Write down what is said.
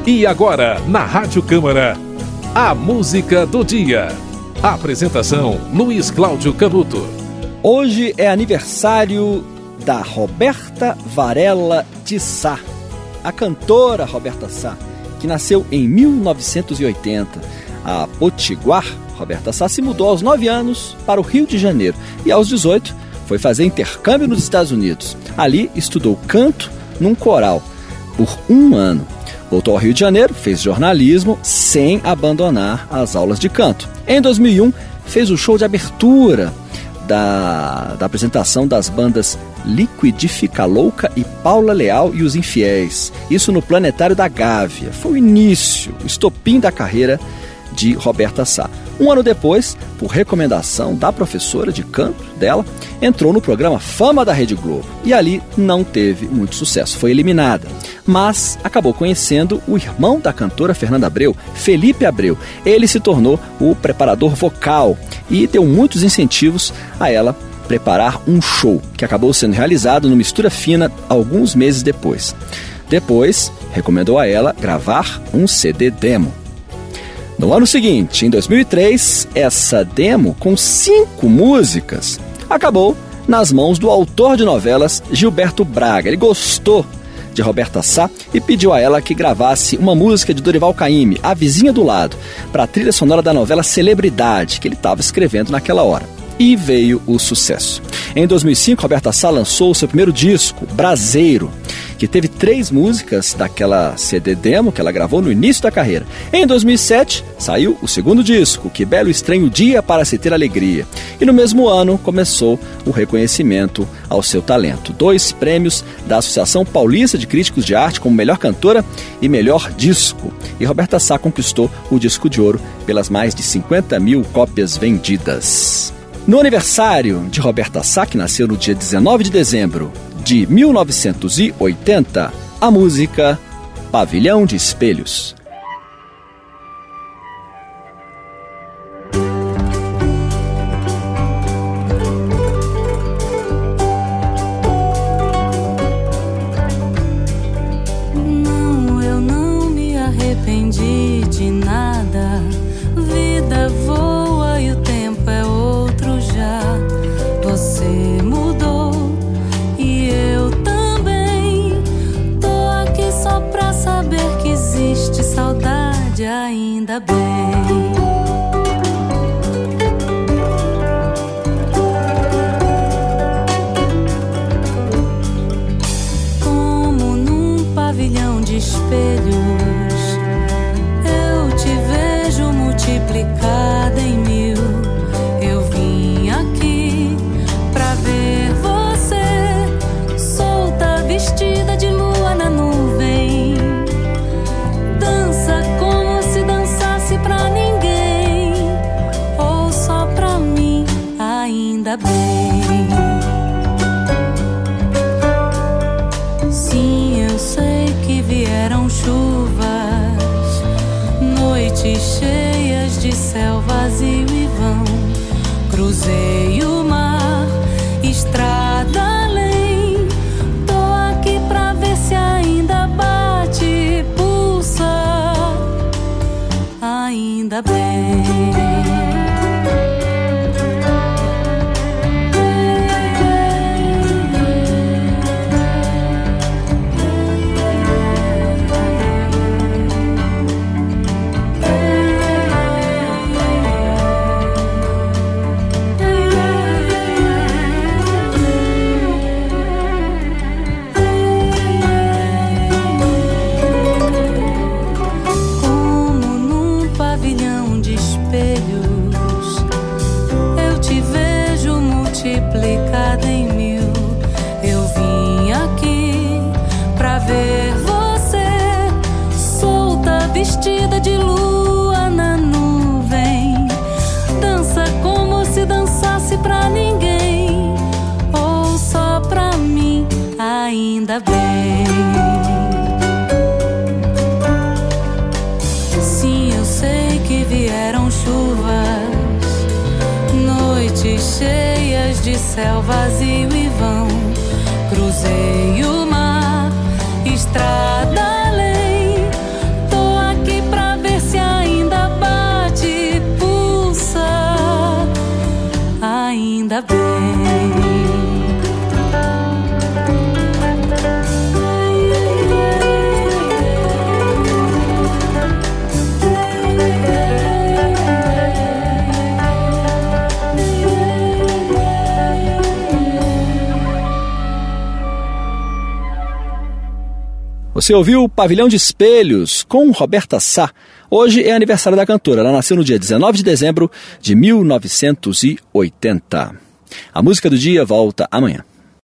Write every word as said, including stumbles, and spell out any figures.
E agora, na Rádio Câmara, a música do dia. Apresentação, Luiz Cláudio Canuto. Hoje é aniversário da Roberta Varela de Sá, a cantora Roberta Sá, que nasceu em mil novecentos e oitenta. A potiguar Roberta Sá se mudou aos nove anos para o Rio de Janeiro e aos dezoito foi fazer intercâmbio nos Estados Unidos. Ali estudou canto num coral por um ano. Voltou ao Rio de Janeiro, fez jornalismo sem abandonar as aulas de canto. Em dois mil e um, fez o show de abertura da, da apresentação das bandas Liquidifica Louca e Paula Leal e os Infiéis. Isso no Planetário da Gávea. Foi o início, o estopim da carreira de Roberta Sá. Um ano depois, por recomendação da professora de canto dela, entrou no programa Fama da Rede Globo. E ali não teve muito sucesso, foi eliminada. Mas acabou conhecendo o irmão da cantora Fernanda Abreu, Felipe Abreu. Ele se tornou o preparador vocal e deu muitos incentivos a ela preparar um show, que acabou sendo realizado no Mistura Fina alguns meses depois. Depois, recomendou a ela gravar um C D demo. No ano seguinte, em dois mil e três, essa demo, com cinco músicas, acabou nas mãos do autor de novelas Gilberto Braga. Ele gostou de Roberta Sá e pediu a ela que gravasse uma música de Dorival Caymmi, A Vizinha do Lado, para a trilha sonora da novela Celebridade, que ele estava escrevendo naquela hora. E veio o sucesso. Em dois mil e cinco, Roberta Sá lançou o seu primeiro disco, Braseiro, que teve três músicas daquela C D demo que ela gravou no início da carreira. Em dois mil e sete, saiu o segundo disco, Que Belo Estranho Dia para Se Ter Alegria. E no mesmo ano, começou o reconhecimento ao seu talento. Dois prêmios da Associação Paulista de Críticos de Arte como melhor cantora e melhor disco. E Roberta Sá conquistou o disco de ouro pelas mais de cinquenta mil cópias vendidas. No aniversário de Roberta Sá, que nasceu no dia dezenove de dezembro de mil novecentos e oitenta, a música Pavilhão de Espelhos. Não, eu não me arrependi de nada. Vida voa e o tempo é outro já. Você mudou e eu também. Tô aqui só pra saber que existe saudade, ainda bem. Como num pavilhão de espelhos, eu te vejo multiplicada em mil. Eu vim aqui pra ver você solta, vestida de lua na nuvem. Dança como se dançasse pra ninguém, ou só pra mim, ainda bem. Sim, eu sei que vieram chuvas, noites cheias de céu vazio e vão. Cruzei o mar, estrada além. Tô aqui pra ver se ainda bate, pulsa, ainda bem. Multiplicada em mil, eu vim aqui pra ver você solta, vestida de lua na nuvem. Dança como se dançasse pra ninguém, ou só pra mim, ainda bem. Sim, eu sei que vieram chuvas, noites cheias de céu vazio e vão. Cruzei o mar, estrada além. Tô ainda bem. Você ouviu o Pavilhão de Espelhos com Roberta Sá. Hoje é aniversário da cantora. Ela nasceu no dia dezenove de dezembro de mil novecentos e oitenta. A música do dia volta amanhã.